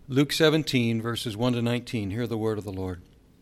Luke 17, verses 1 to 19. Hear the word of the Lord.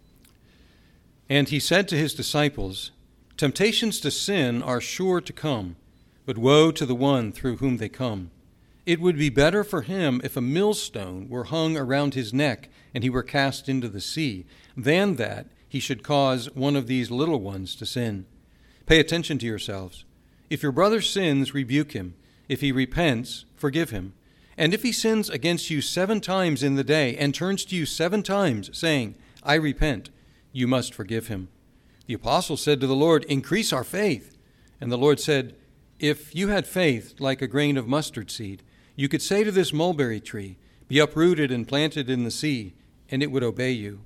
And he said to his disciples, "Temptations to sin are sure to come, but woe to the one through whom they come. It would be better for him if a millstone were hung around his neck and he were cast into the sea, than that he should cause one of these little ones to sin. Pay attention to yourselves. If your brother sins, rebuke him. If he repents, forgive him. And if he sins against you 7 times in the day and turns to you 7 times, saying, 'I repent,' you must forgive him." The apostle said to the Lord, "Increase our faith." And the Lord said, "If you had faith like a grain of mustard seed, you could say to this mulberry tree, 'Be uprooted and planted in the sea,' and it would obey you.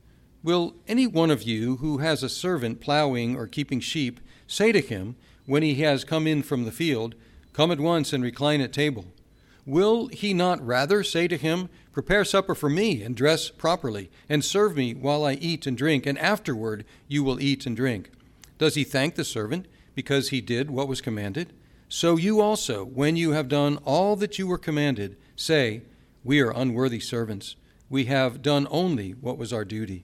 Will any one of you who has a servant plowing or keeping sheep say to him, when he has come in from the field, 'Come at once and recline at table'? Will he not rather say to him, 'Prepare supper for me and dress properly, and serve me while I eat and drink, and afterward you will eat and drink'? Does he thank the servant because he did what was commanded? So you also, when you have done all that you were commanded, say, 'We are unworthy servants. We have done only what was our duty.'"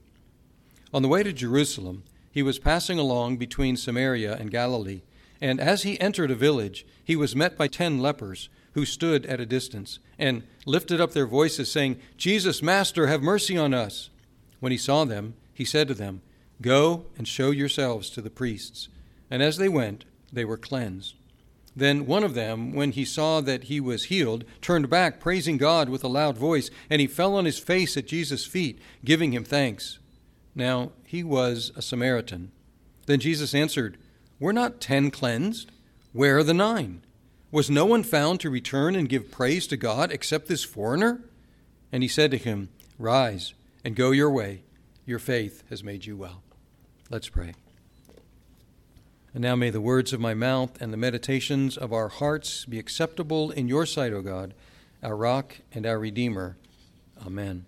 On the way to Jerusalem, he was passing along between Samaria and Galilee, and as he entered a village, he was met by 10 lepers, who stood at a distance, and lifted up their voices, saying, "Jesus, Master, have mercy on us." When he saw them, he said to them, "Go and show yourselves to the priests." And as they went, they were cleansed. Then one of them, when he saw that he was healed, turned back, praising God with a loud voice, and he fell on his face at Jesus' feet, giving him thanks. Now he was a Samaritan. Then Jesus answered, "Were not 10 cleansed? Where are the 9? Was no one found to return and give praise to God except this foreigner?" And he said to him, "Rise and go your way. Your faith has made you well." Let's pray. And now may the words of my mouth and the meditations of our hearts be acceptable in your sight, O God, our rock and our Redeemer. Amen.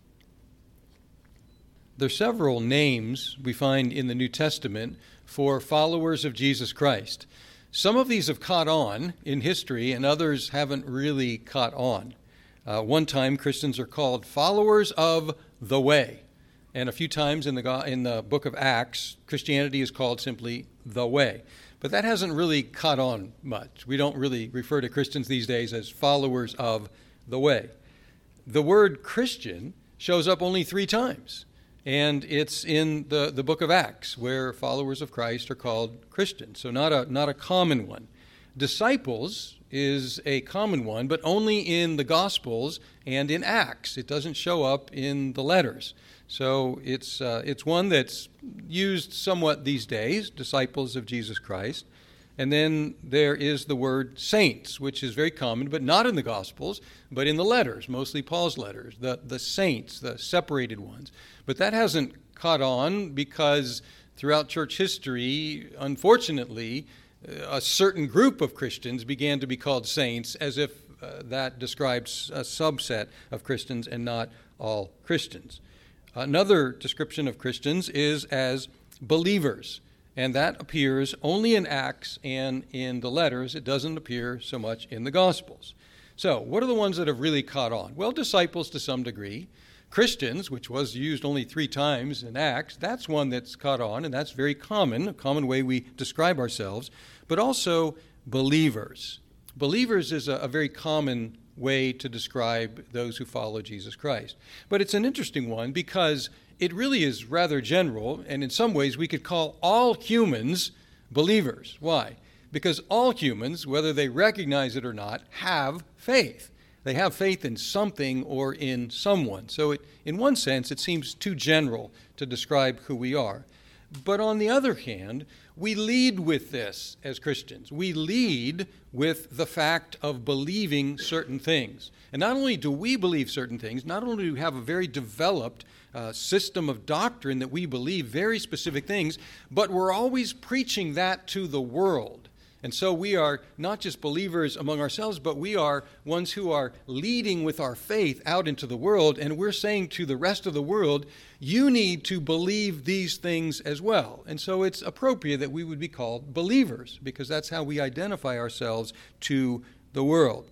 There are several names we find in the New Testament for followers of Jesus Christ. Some of these have caught on in history, and others haven't really caught on. One time, Christians are called followers of the way. And a few times in the book of Acts, Christianity is called simply the way. But that hasn't really caught on much. We don't really refer to Christians these days as followers of the way. The word Christian shows up only 3 times. And it's in the book of Acts, where followers of Christ are called Christians, so not a common one. Disciples is a common one, but only in the Gospels and in Acts. It doesn't show up in the letters. So it's one that's used somewhat these days, disciples of Jesus Christ. And then there is the word saints, which is very common, but not in the Gospels, but in the letters, mostly Paul's letters, the saints, the separated ones. But that hasn't caught on because throughout church history, unfortunately, a certain group of Christians began to be called saints, as if that describes a subset of Christians and not all Christians. Another description of Christians is as believers. And that appears only in Acts and in the letters. It doesn't appear so much in the Gospels. So, what are the ones that have really caught on? Well, disciples to some degree. Christians, which was used only 3 times in Acts, that's one that's caught on, and that's very common, a common way we describe ourselves. But also believers. Believers is a very common way to describe those who follow Jesus Christ. But it's an interesting one because it really is rather general, and in some ways we could call all humans believers. Why? Because all humans, whether they recognize it or not, have faith. They have faith in something or in someone. So in one sense, it seems too general to describe who we are. But on the other hand, we lead with this as Christians. We lead with the fact of believing certain things. And not only do we believe certain things, not only do we have a very developed system of doctrine that we believe very specific things, but we're always preaching that to the world. And so we are not just believers among ourselves, but we are ones who are leading with our faith out into the world, and we're saying to the rest of the world, you need to believe these things as well. And so it's appropriate that we would be called believers, because that's how we identify ourselves to the world.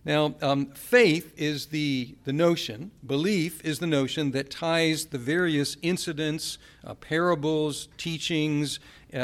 Now, faith is the notion, belief is the notion that ties the various incidents, parables, teachings,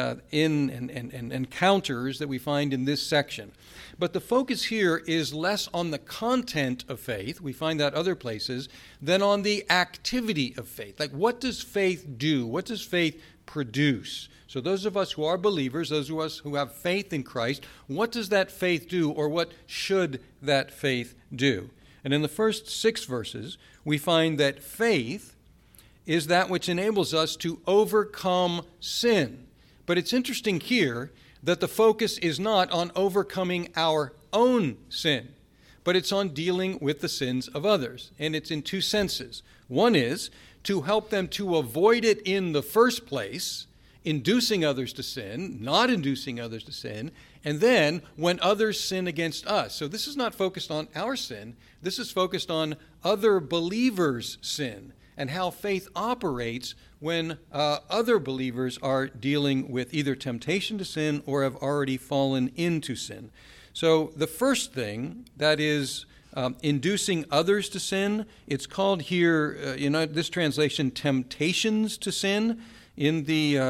and encounters that we find in this section. But the focus here is less on the content of faith, we find that other places, than on the activity of faith. Like, what does faith do? What does faith produce? So those of us who are believers, those of us who have faith in Christ, what does that faith do, or what should that faith do? And in the first 6 verses, we find that faith is that which enables us to overcome sin. But it's interesting here that the focus is not on overcoming our own sin, but it's on dealing with the sins of others. And it's in 2 senses. One is to help them to avoid it in the first place, inducing others to sin, not inducing others to sin, and then when others sin against us. So this is not focused on our sin. This is focused on other believers' sin and how faith operates when other believers are dealing with either temptation to sin or have already fallen into sin. So the first thing, that is inducing others to sin, it's called here, in this translation, temptations to sin. In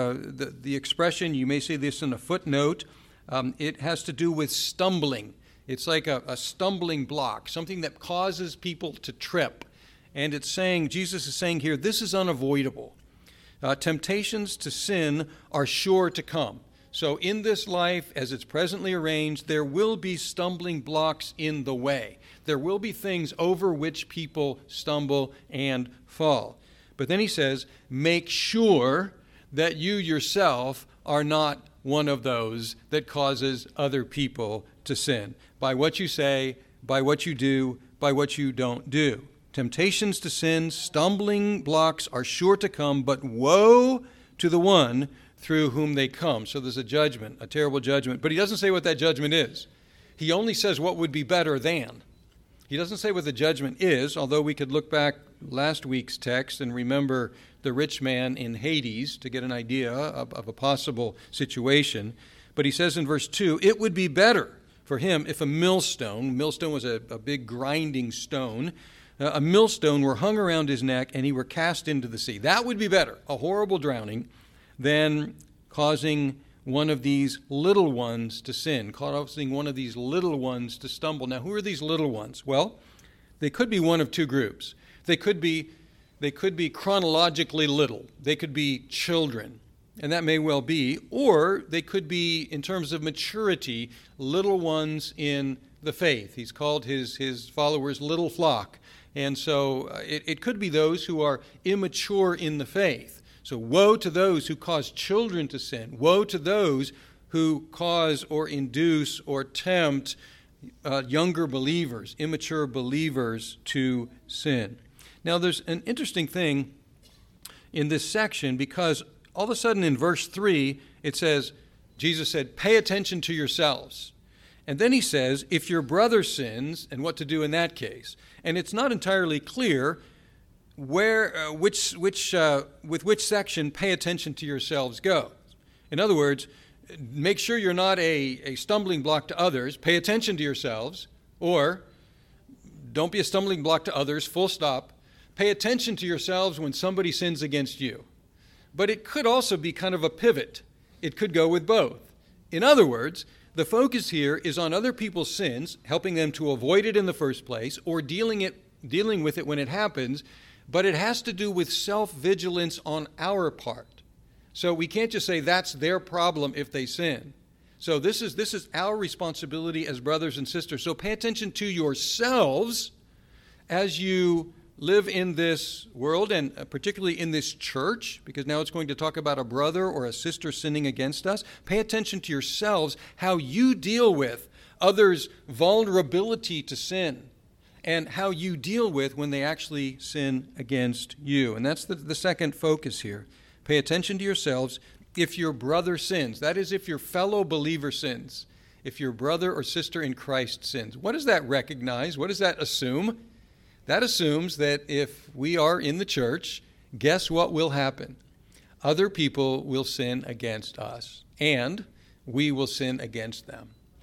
the expression, you may see this in a footnote, it has to do with stumbling. It's like a stumbling block, something that causes people to trip. And it's saying, Jesus is saying here, this is unavoidable. Temptations to sin are sure to come. So in this life, as it's presently arranged, there will be stumbling blocks in the way. There will be things over which people stumble and fall. But then he says, make sure that you yourself are not one of those that causes other people to sin. By what you say, by what you do, by what you don't do. Temptations to sin, stumbling blocks are sure to come, but woe to the one through whom they come. So there's a judgment, a terrible judgment. But he doesn't say what that judgment is. He only says what would be better than. He doesn't say what the judgment is, although we could look back last week's text and remember the rich man in Hades to get an idea of a possible situation. But he says in verse 2, it would be better for him if a millstone was a big grinding stone, a millstone were hung around his neck and he were cast into the sea. That would be better, a horrible drowning, than causing one of these little ones to sin, causing one of these little ones to stumble. Now, who are these little ones? Well, they could be one of 2 groups. They could be chronologically little. They could be children, and that may well be, or they could be, in terms of maturity, little ones in the faith. He's called his followers little flock. And so it could be those who are immature in the faith. So woe to those who cause children to sin. Woe to those who cause or induce or tempt younger believers, immature believers to sin. Now there's an interesting thing in this section, because all of a sudden in verse 3 it says, Jesus said, pay attention to yourselves. And then he says, if your brother sins, and what to do in that case. And it's not entirely clear with which section pay attention to yourselves go. In other words, make sure you're not a stumbling block to others. Pay attention to yourselves. Or don't be a stumbling block to others, full stop. Pay attention to yourselves when somebody sins against you. But it could also be kind of a pivot. It could go with both. In other words, the focus here is on other people's sins, helping them to avoid it in the first place, or dealing with it when it happens, but it has to do with self-vigilance on our part. So we can't just say that's their problem if they sin. So this is our responsibility as brothers and sisters. So pay attention to yourselves as you live in this world, and particularly in this church, because now it's going to talk about a brother or a sister sinning against us. Pay attention to yourselves, how you deal with others' vulnerability to sin, and how you deal with when they actually sin against you. And that's the second focus here. Pay attention to yourselves if your brother sins. That is, if your fellow believer sins. If your brother or sister in Christ sins. What does that recognize? What does that assume? That assumes that if we are in the church, guess what will happen? Other people will sin against us, and we will sin against them.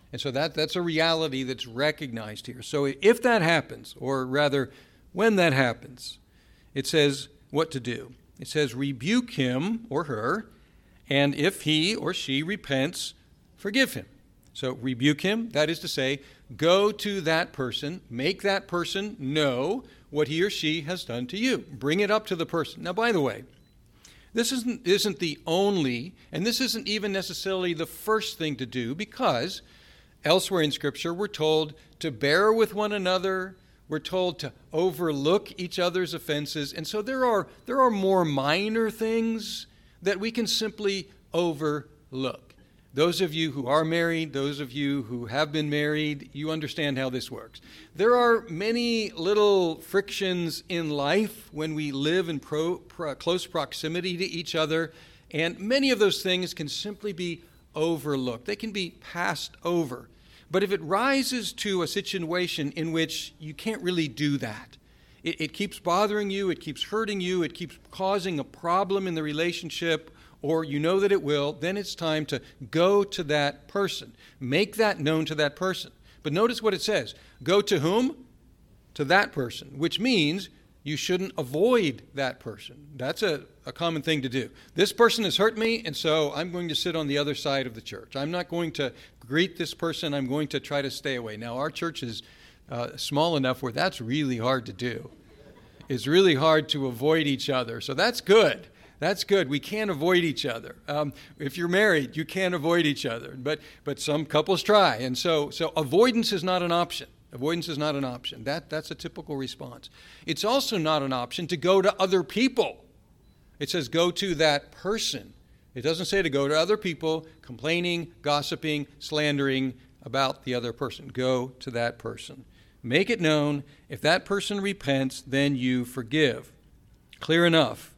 And so that's a reality that's recognized here. So if that happens, or rather, when that happens, it says what to do. It says, rebuke him or her, and if he or she repents, forgive him. So rebuke him, that is to say, go to that person, make that person know what he or she has done to you. Bring it up to the person. Now, by the way, this isn't the only, and this isn't even necessarily the first thing to do, because elsewhere in Scripture we're told to bear with one another, we're told to overlook each other's offenses, and so there are more minor things that we can simply overlook. Those of you who are married, those of you who have been married, you understand how this works. There are many little frictions in life when we live in close proximity to each other, and many of those things can simply be overlooked. They can be passed over. But if it rises to a situation in which you can't really do that, it keeps bothering you, it keeps hurting you, it keeps causing a problem in the relationship, or you know that it will, then it's time to go to that person. Make that known to that person. But notice what it says. Go to whom? To that person, which means you shouldn't avoid that person. That's a common thing to do. This person has hurt me, and so I'm going to sit on the other side of the church. I'm not going to greet this person. I'm going to try to stay away. Now, our church is small enough where that's really hard to do. It's really hard to avoid each other, so that's good. That's good. We can't avoid each other. If you're married, you can't avoid each other. But some couples try. And so avoidance is not an option. Avoidance is not an option. That's a typical response. It's also not an option to go to other people. It says go to that person. It doesn't say to go to other people complaining, gossiping, slandering about the other person. Go to that person. Make it known. If that person repents, then you forgive. Clear enough.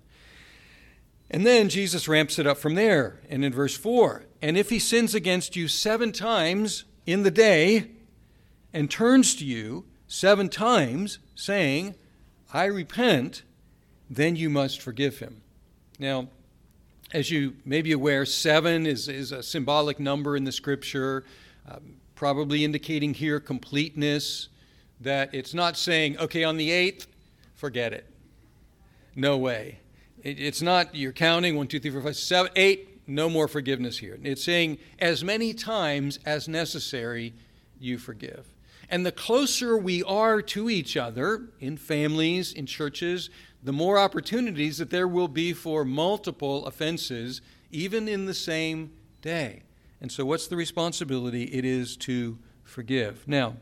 And then Jesus ramps it up from there. And in verse 4, and if he sins against you 7 times in the day and turns to you 7 times saying, I repent, then you must forgive him. Now, as you may be aware, 7 is a symbolic number in the Scripture, probably indicating here completeness, that it's not saying, okay, on the 8th, forget it. No way. It's not you're counting 1, 2, 3, 4, 5, 7, 8, no more forgiveness here. It's saying as many times as necessary you forgive. And the closer we are to each other in families, in churches, the more opportunities that there will be for multiple offenses, even in the same day. And so what's the responsibility? It is to forgive. Now,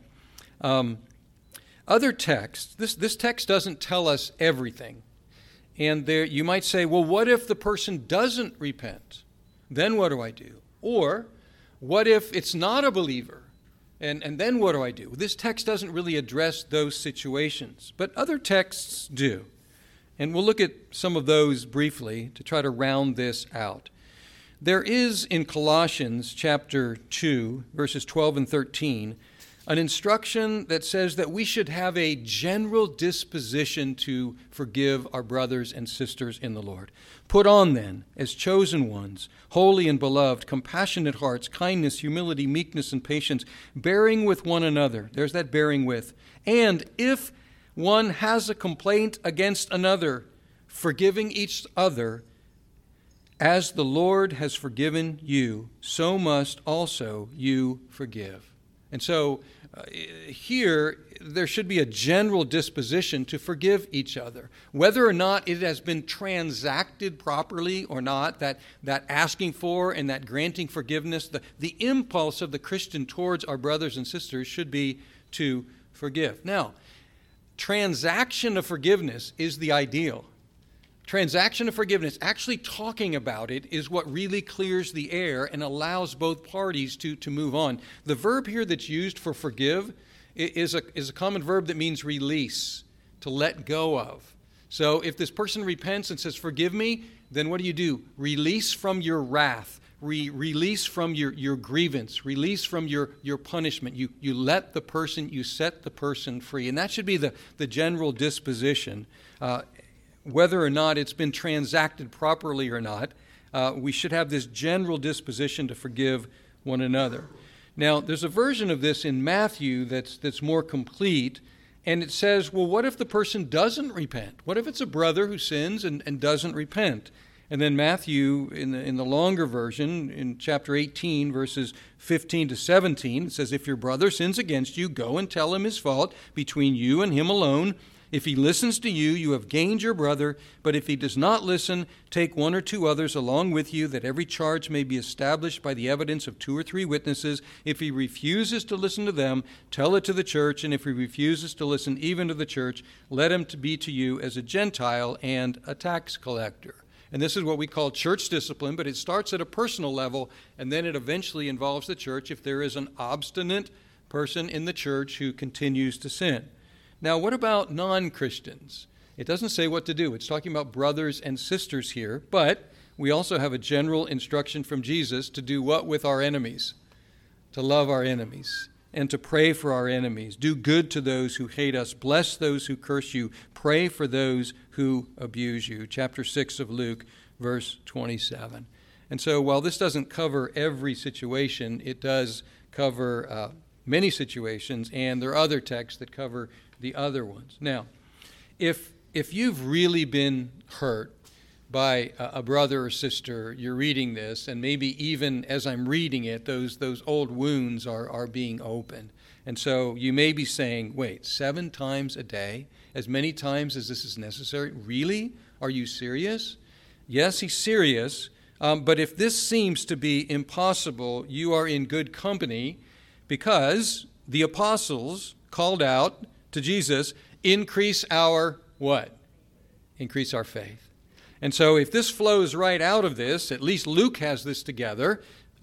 other texts, this text doesn't tell us everything. And there, you might say, well, what if the person doesn't repent? Then what do I do? Or what if it's not a believer? And then what do I do? This text doesn't really address those situations, but other texts do. And we'll look at some of those briefly to try to round this out. There is in Colossians chapter 2, verses 12 and 13, an instruction that says that we should have a general disposition to forgive our brothers and sisters in the Lord. Put on then, as chosen ones, holy and beloved, compassionate hearts, kindness, humility, meekness, and patience, bearing with one another. There's that bearing with. And if one has a complaint against another, forgiving each other, as the Lord has forgiven you, so must also you forgive. And so here, there should be a general disposition to forgive each other. Whether or not it has been transacted properly or not, that asking for and that granting forgiveness, the impulse of the Christian towards our brothers and sisters should be to forgive. Now, transaction of forgiveness is the ideal. Transaction of forgiveness, actually talking about it, is what really clears the air and allows both parties to move on. The verb here that's used for forgive is a common verb that means release, to let go of. So if this person repents and says, forgive me, then what do? Release from your wrath, release from your grievance, release from your punishment. You let the person, you set the person free. And that should be the general disposition. Whether or not it's been transacted properly or not, we should have this general disposition to forgive one another. Now, there's a version of this in Matthew that's more complete, and it says, well, what if the person doesn't repent? What if it's a brother who sins and doesn't repent? And then Matthew, in the longer version, in chapter 18, verses 15 to 17, it says, if your brother sins against you, go and tell him his fault between you and him alone. If he listens to you, you have gained your brother. But if he does not listen, take one or two others along with you, that every charge may be established by the evidence of 2 or 3 witnesses. If he refuses to listen to them, tell it to the church. And if he refuses to listen even to the church, let him be to you as a Gentile and a tax collector. And this is what we call church discipline, but it starts at a personal level, and then it eventually involves the church if there is an obstinate person in the church who continues to sin. Now, what about non-Christians? It doesn't say what to do. It's talking about brothers and sisters here, but we also have a general instruction from Jesus to do what with our enemies? To love our enemies and to pray for our enemies. Do good to those who hate us. Bless those who curse you. Pray for those who abuse you. Chapter 6 of Luke, verse 27. And so while this doesn't cover every situation, it does cover many situations, and there are other texts that cover the other ones. Now, if you've really been hurt by a brother or sister, you're reading this, and maybe even as I'm reading it, those old wounds are being opened. And so you may be saying, wait, 7 times a day, as many times as this is necessary? Really? Are you serious? Yes, he's serious, but if this seems to be impossible, you are in good company, because the apostles called out to Jesus, increase our what? Increase our faith. And so if this flows right out of this, at least Luke has this together,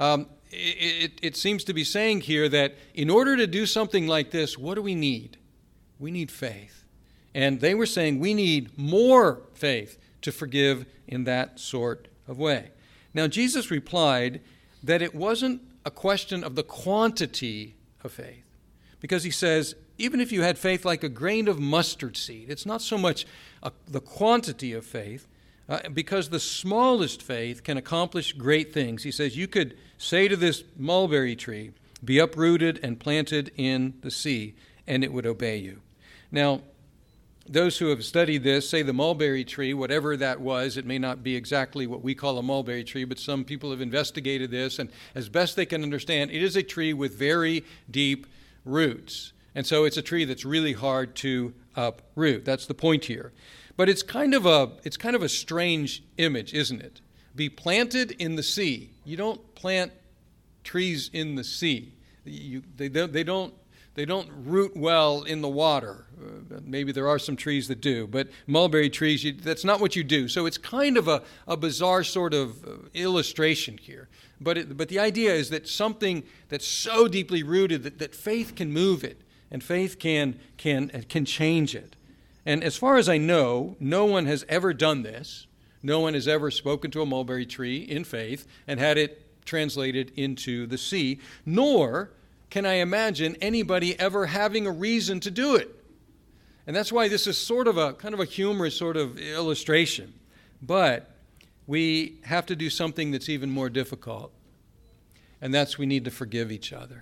it seems to be saying here that in order to do something like this, what do we need? We need faith. And they were saying we need more faith to forgive in that sort of way. Now, Jesus replied that it wasn't a question of the quantity of faith, because he says, even if you had faith like a grain of mustard seed, it's not so much the quantity of faith, because the smallest faith can accomplish great things. He says you could say to this mulberry tree, be uprooted and planted in the sea, and it would obey you. Now, those who have studied this say the mulberry tree, whatever that was, it may not be exactly what we call a mulberry tree, but some people have investigated this, and as best they can understand, it is a tree with very deep roots. And so it's a tree that's really hard to uproot. That's the point here. But it's kind of a strange image, isn't it? Be planted in the sea. You don't plant trees in the sea. They don't root well in the water. Maybe there are some trees that do, but mulberry trees, that's not what you do. So it's kind of a bizarre sort of illustration here. But the idea is that something that's so deeply rooted that faith can move it, and faith can change it. And as far as I know, no one has ever done this. No one has ever spoken to a mulberry tree in faith and had it translated into the sea, nor can I imagine anybody ever having a reason to do it. And that's why this is sort of a kind of a humorous sort of illustration. But we have to do something that's even more difficult, and that's we need to forgive each other.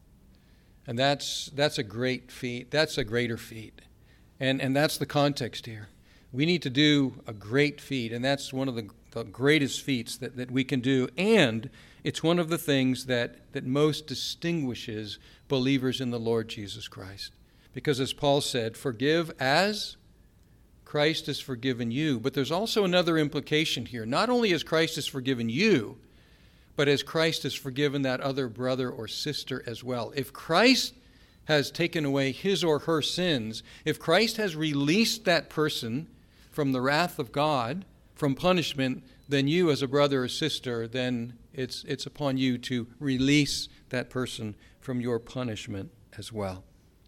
And that's a great feat. That's a greater feat. And that's the context here. We need to do a great feat, and that's one of the greatest feats that we can do. And it's one of the things that most distinguishes believers in the Lord Jesus Christ. Because as Paul said, forgive as Christ has forgiven you. But there's also another implication here. Not only as Christ has forgiven you, but as Christ has forgiven that other brother or sister as well. If Christ has taken away his or her sins, if Christ has released that person from the wrath of God, from punishment, then you as a brother or sister, then it's upon you to release that person from your punishment as well.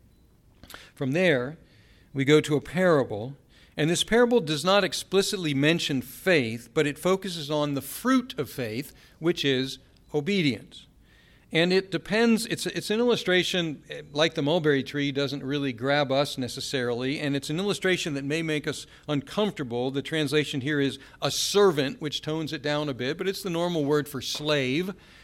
From there, we go to a parable, and this parable does not explicitly mention faith, but it focuses on the fruit of faith, which is obedience. And it depends, it's an illustration, like the mulberry tree, doesn't really grab us necessarily, and it's an illustration that may make us uncomfortable. The translation here is a servant, which tones it down a bit, but it's the normal word for slave.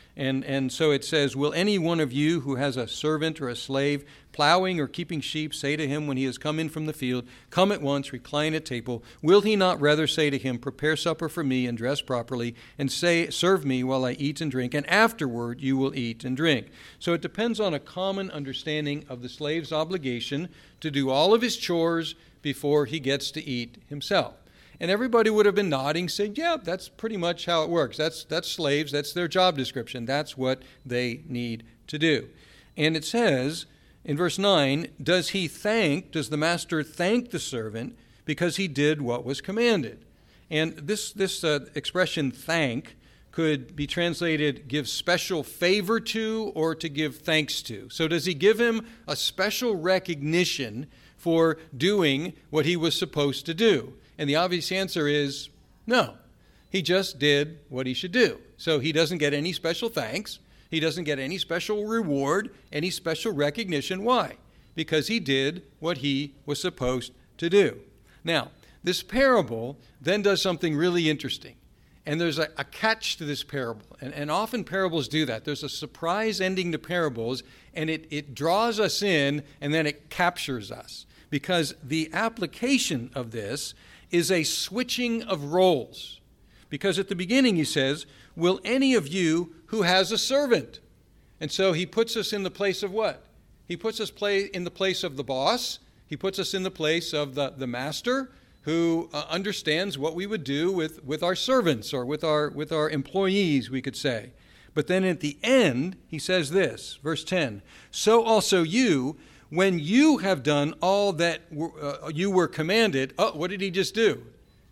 And so it says, will any one of you who has a servant or a slave plowing or keeping sheep say to him when he has come in from the field, come at once, recline at table? Will he not rather say to him, prepare supper for me and dress properly, and say, serve me while I eat and drink, and afterward you will eat and drink? So it depends on a common understanding of the slave's obligation to do all of his chores before he gets to eat himself. And everybody would have been nodding, saying, yeah, that's pretty much how it works. That's slaves. That's their job description. That's what they need to do. And it says in verse 9, does the master thank the servant because he did what was commanded? And this expression thank could be translated give special favor to or to give thanks to. So does he give him a special recognition for doing what he was supposed to do? And the obvious answer is no. He just did what he should do. So he doesn't get any special thanks. He doesn't get any special reward, any special recognition. Why? Because he did what he was supposed to do. Now, this parable then does something really interesting. And there's a catch to this parable. And often parables do that. There's a surprise ending to parables, and it draws us in, and then it captures us. Because the application of this is a switching of roles. Because at the beginning he says, will any of you who has a servant? And so he puts us in the place of what? He puts us in the place of the boss. He puts us in the place of the master who understands what we would do with our servants or with our employees, we could say. But then at the end, he says this, verse 10, so also you, when you have done all that you were commanded, what did he just do?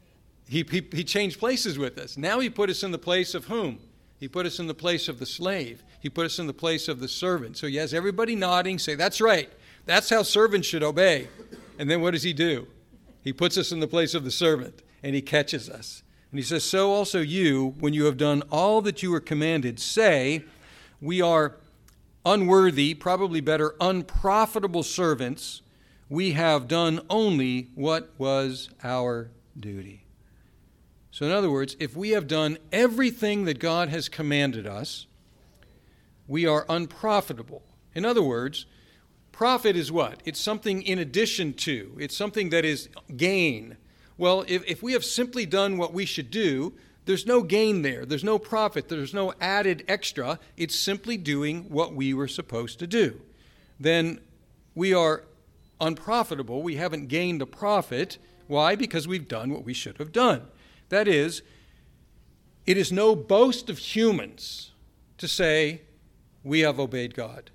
He changed places with us. Now he put us in the place of whom? He put us in the place of the slave. He put us in the place of the servant. So he has everybody nodding, say, that's right. That's how servants should obey. And then what does he do? He puts us in the place of the servant, and he catches us. And he says, so also you, when you have done all that you were commanded, say, we are unworthy, probably better, unprofitable servants. We have done only what was our duty. So in other words, if we have done everything that God has commanded us, we are unprofitable. In other words, profit is what? It's something in addition to. It's something that is gain. Well, if we have simply done what we should do, there's no gain there. There's no profit. There's no added extra. It's simply doing what we were supposed to do. Then we are unprofitable. We haven't gained a profit. Why? Because we've done what we should have done. That is, it is no boast of humans to say we have obeyed God.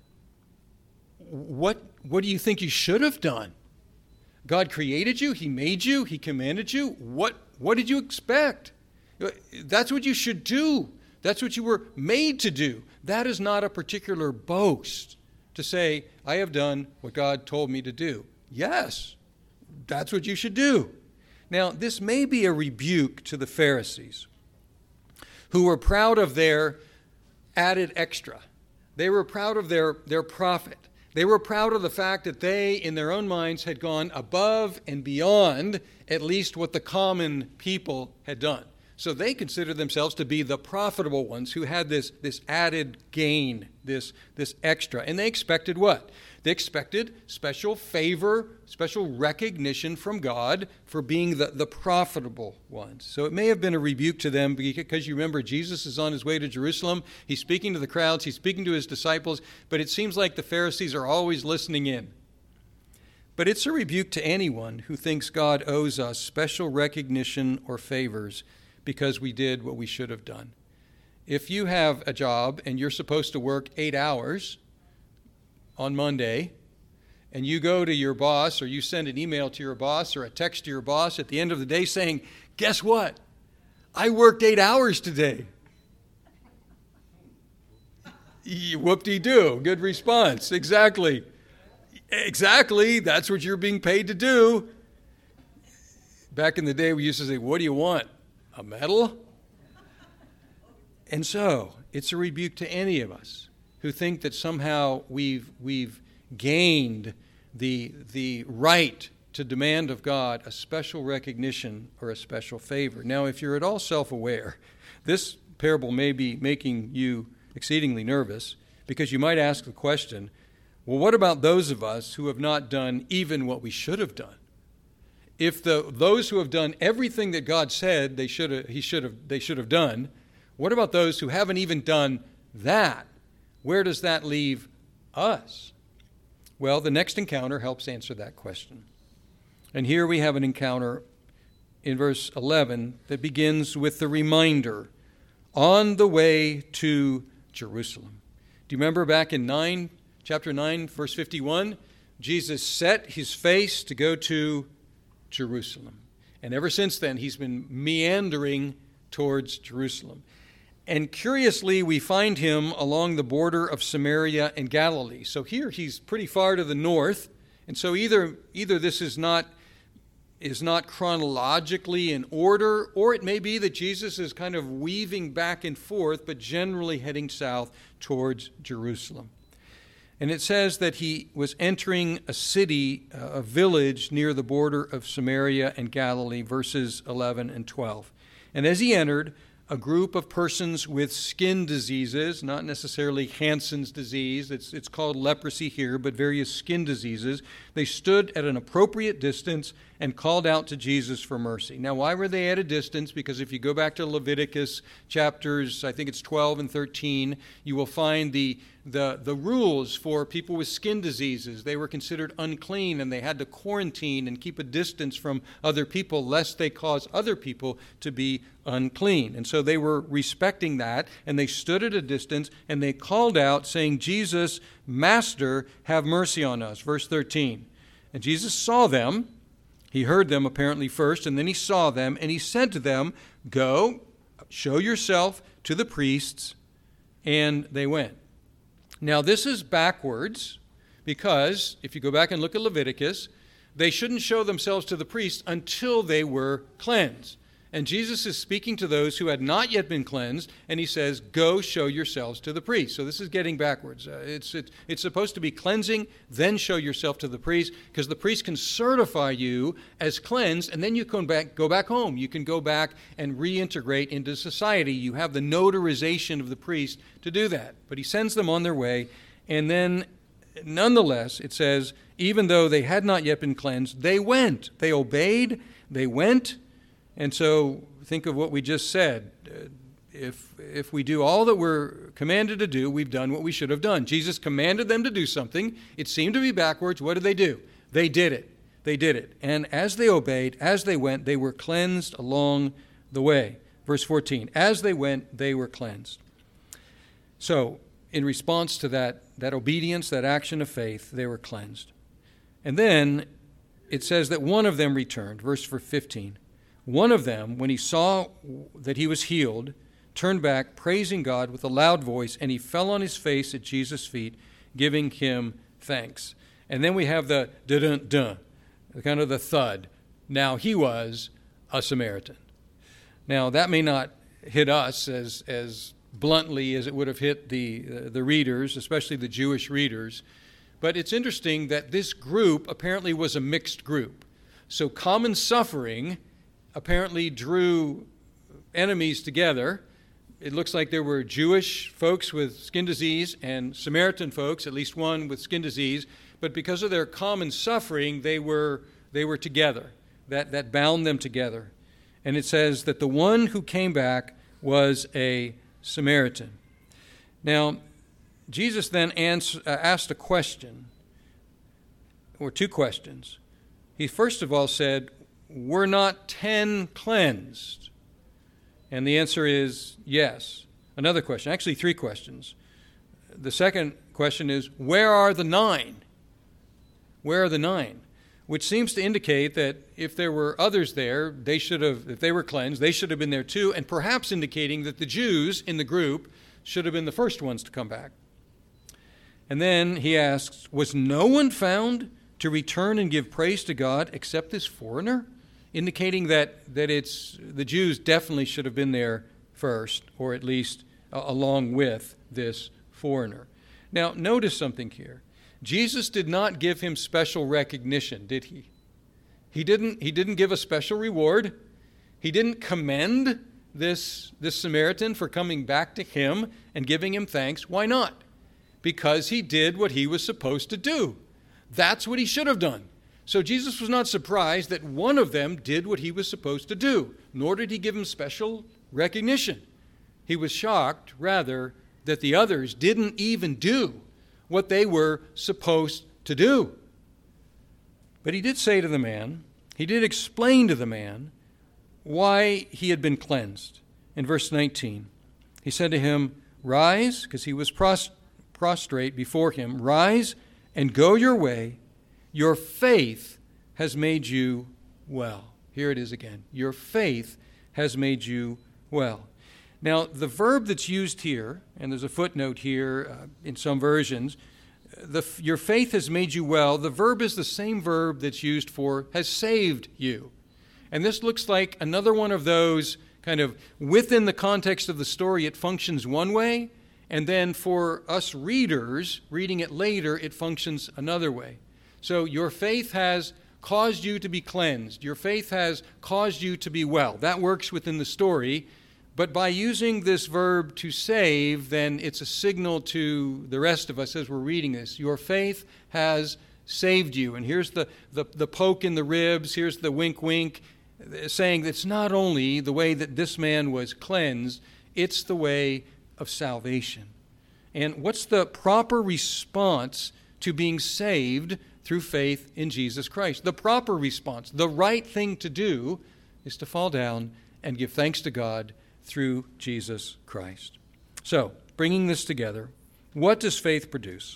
What do you think you should have done? God created you. He made you. He commanded you. What did you expect? That's what you should do. That's what you were made to do. That is not a particular boast to say, I have done what God told me to do. Yes, that's what you should do. Now, this may be a rebuke to the Pharisees, who were proud of their added extra. They were proud of their profit. They were proud of the fact that they, in their own minds, had gone above and beyond at least what the common people had done. So they considered themselves to be the profitable ones who had this added gain, this extra. And they expected what? They expected special favor, special recognition from God for being the profitable ones. So it may have been a rebuke to them because you remember Jesus is on his way to Jerusalem. He's speaking to the crowds. He's speaking to his disciples. But it seems like the Pharisees are always listening in. But it's a rebuke to anyone who thinks God owes us special recognition or favors because we did what we should have done. If you have a job and you're supposed to work 8 hours on Monday, and you go to your boss or you send an email to your boss or a text to your boss at the end of the day saying, guess what? I worked 8 hours today. Whoop-de-doo. Good response. Exactly. That's what you're being paid to do. Back in the day, we used to say, what do you want? A medal? And so, it's a rebuke to any of us who think that somehow we've gained the right to demand of God a special recognition or a special favor. Now, if you're at all self-aware, this parable may be making you exceedingly nervous, because you might ask the question, well, what about those of us who have not done even what we should have done? If those who have done everything that God said they should have done, what about those who haven't even done that? Where does that leave us? Well, the next encounter helps answer that question. And here we have an encounter in verse 11 that begins with the reminder, on the way to Jerusalem. Do you remember back in chapter 9, verse 51? Jesus set his face to go to Jerusalem. And ever since then, he's been meandering towards Jerusalem. And curiously, we find him along the border of Samaria and Galilee. So here he's pretty far to the north. And so either this is not chronologically in order, or it may be that Jesus is kind of weaving back and forth, but generally heading south towards Jerusalem. And it says that he was entering a city, a village near the border of Samaria and Galilee, verses 11 and 12. And as he entered, a group of persons with skin diseases, not necessarily Hansen's disease, it's called leprosy here, but various skin diseases, they stood at an appropriate distance and called out to Jesus for mercy. Now, why were they at a distance? Because if you go back to Leviticus chapters, I think it's 12 and 13, you will find the rules for people with skin diseases. They were considered unclean, and they had to quarantine and keep a distance from other people lest they cause other people to be unclean. And so they were respecting that, and they stood at a distance, and they called out, saying, Jesus, Master, have mercy on us. Verse 13. And Jesus saw them. He heard them apparently first, and then he saw them, and he said to them, Go, show yourself to the priests. And they went. Now, this is backwards, because if you go back and look at Leviticus, they shouldn't show themselves to the priests until they were cleansed. And Jesus is speaking to those who had not yet been cleansed, and he says, Go show yourselves to the priest. So this is getting backwards. It's supposed to be cleansing, then show yourself to the priest, because the priest can certify you as cleansed, and then you can go back home. You can go back and reintegrate into society. You have the notarization of the priest to do that. But he sends them on their way, and then nonetheless, it says, even though they had not yet been cleansed, they went. They obeyed, they went. And so think of what we just said. If we do all that we're commanded to do, we've done what we should have done. Jesus commanded them to do something. It seemed to be backwards. What did they do? They did it. They did it. And as they obeyed, as they went, they were cleansed along the way. Verse 14, as they went, they were cleansed. So in response to that obedience, that action of faith, they were cleansed. And then it says that one of them returned. Verse 15. One of them, when he saw that he was healed, turned back, praising God with a loud voice, and he fell on his face at Jesus' feet, giving him thanks. And then we have the dun-dun, kind of the thud. Now he was a Samaritan. Now that may not hit us as bluntly as it would have hit the readers, especially the Jewish readers, but it's interesting that this group apparently was a mixed group. So common suffering apparently drew enemies together. It looks like there were Jewish folks with skin disease and Samaritan folks, at least one with skin disease, but because of their common suffering, they were together. That bound them together. And it says that the one who came back was a Samaritan. Now, Jesus then asked a question, or two questions. He first of all said, were not 10 cleansed? And the answer is yes. Another question, actually 3 questions. The second question is, where are the 9? Where are the 9? Which seems to indicate that if there were others there, if they were cleansed, they should have been there too, and perhaps indicating that the Jews in the group should have been the first ones to come back. And then he asks, was no one found to return and give praise to God except this foreigner? Indicating that it's the Jews definitely should have been there first, or at least along with this foreigner. Now, notice something here. Jesus did not give him special recognition, did he? He didn't give a special reward. He didn't commend this Samaritan for coming back to him and giving him thanks. Why not? Because he did what he was supposed to do. That's what he should have done. So Jesus was not surprised that one of them did what he was supposed to do, nor did he give him special recognition. He was shocked, rather, that the others didn't even do what they were supposed to do. But he did say to the man, he did explain to the man why he had been cleansed. In verse 19, he said to him, "Rise," because he was prostrate before him, "rise and go your way. Your faith has made you well." Here it is again. Your faith has made you well. Now, the verb that's used here, and there's a footnote here in some versions, your faith has made you well, the verb is the same verb that's used for has saved you. And this looks like another one of those kind of within the context of the story, it functions one way, and then for us readers, reading it later, it functions another way. So your faith has caused you to be cleansed. Your faith has caused you to be well. That works within the story. But by using this verb to save, then it's a signal to the rest of us as we're reading this. Your faith has saved you. And here's the poke in the ribs, here's the wink wink, saying that it's not only the way that this man was cleansed, it's the way of salvation. And what's the proper response to being saved through faith in Jesus Christ? The proper response, the right thing to do, is to fall down and give thanks to God through Jesus Christ. So, bringing this together, what does faith produce?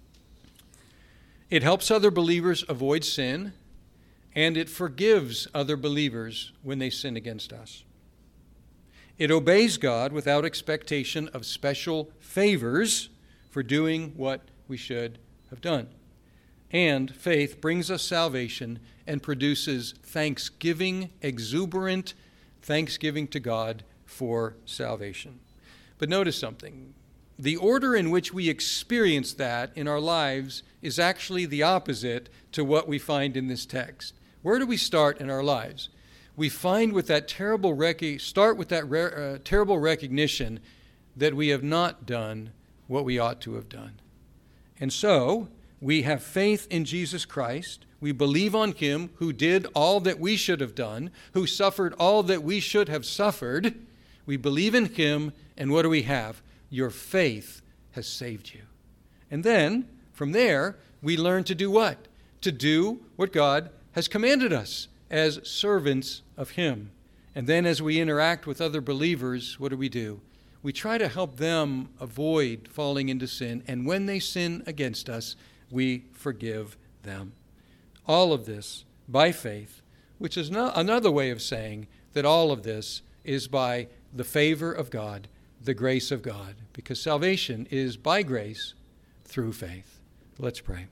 It helps other believers avoid sin, and it forgives other believers when they sin against us. It obeys God without expectation of special favors for doing what we should have done. And faith brings us salvation and produces thanksgiving, exuberant thanksgiving to God for salvation. But notice something. The order in which we experience that in our lives is actually the opposite to what we find in this text. Where do we start in our lives? We find with that terrible terrible recognition that we have not done what we ought to have done. And so we have faith in Jesus Christ. We believe on him who did all that we should have done, who suffered all that we should have suffered. We believe in him, and what do we have? Your faith has saved you. And then, from there, we learn to do what? To do what God has commanded us as servants of him. And then as we interact with other believers, what do? We try to help them avoid falling into sin, and when they sin against us, we forgive them. All of this by faith, which is another way of saying that all of this is by the favor of God, the grace of God, because salvation is by grace through faith. Let's pray.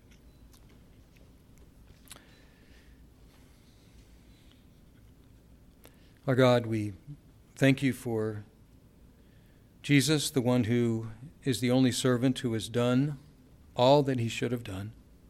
Our God, we thank you for Jesus, the one who is the only servant who has done all that he should have done.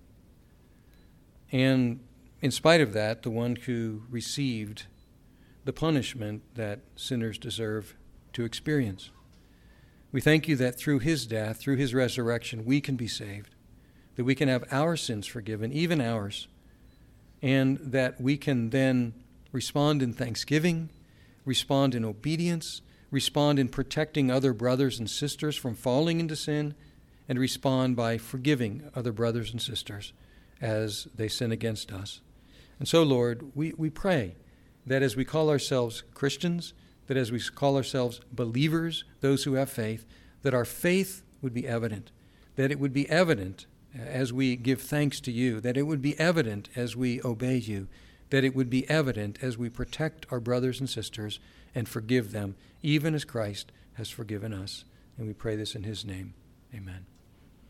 And in spite of that, the one who received the punishment that sinners deserve to experience. We thank you that through his death, through his resurrection, we can be saved, that we can have our sins forgiven, even ours, and that we can then respond in thanksgiving, respond in obedience, respond in protecting other brothers and sisters from falling into sin, and respond by forgiving other brothers and sisters as they sin against us. And so, Lord, we pray that as we call ourselves Christians, that as we call ourselves believers, those who have faith, that our faith would be evident, that it would be evident as we give thanks to you, that it would be evident as we obey you, that it would be evident as we protect our brothers and sisters and forgive them, even as Christ has forgiven us. And we pray this in his name. Amen.